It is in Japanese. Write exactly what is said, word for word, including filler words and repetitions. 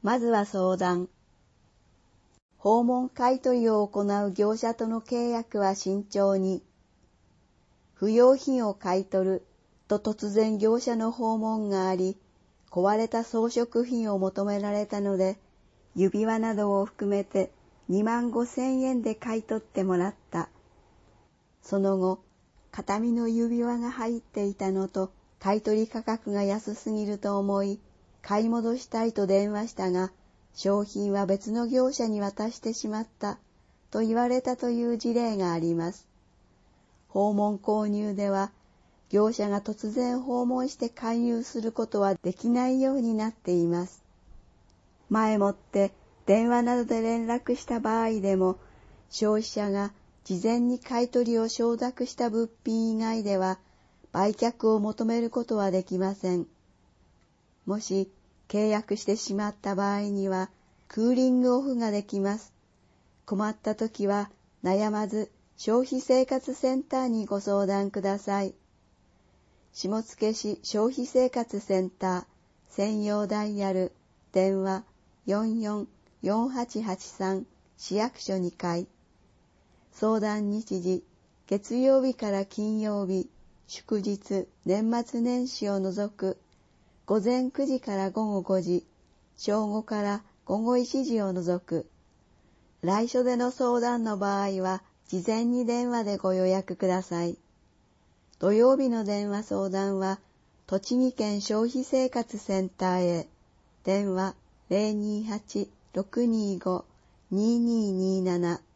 まずは相談。訪問買取を行う業者との契約は慎重に。不要品を買い取ると突然業者の訪問があり、壊れた装飾品を求められたので、指輪などを含めてにまんごせんえんで買い取ってもらった。その後、形見の指輪が入っていたのと買い取り価格が安すぎると思い、買い戻したいと電話したが、商品は別の業者に渡してしまったと言われたという事例があります。訪問購入では、業者が突然訪問して勧誘することはできないようになっています。前もって電話などで連絡した場合でも、消費者が事前に買い取りを承諾した物品以外では、売却を求めることはできません。もし契約してしまった場合には、クーリングオフができます。困ったときは悩まず消費生活センターにご相談ください。下野市消費生活センター専用ダイヤル電話 よんよんよんはちはちさん 市役所にかい。相談日時月曜日から金曜日、祝日、年末年始を除く午前くじから午後ごじ、正午から午後いちじを除く。来所での相談の場合は事前に電話でご予約ください。土曜日の電話相談は栃木県消費生活センターへ電話 ゼロにはち ろくにご にーにーにーなな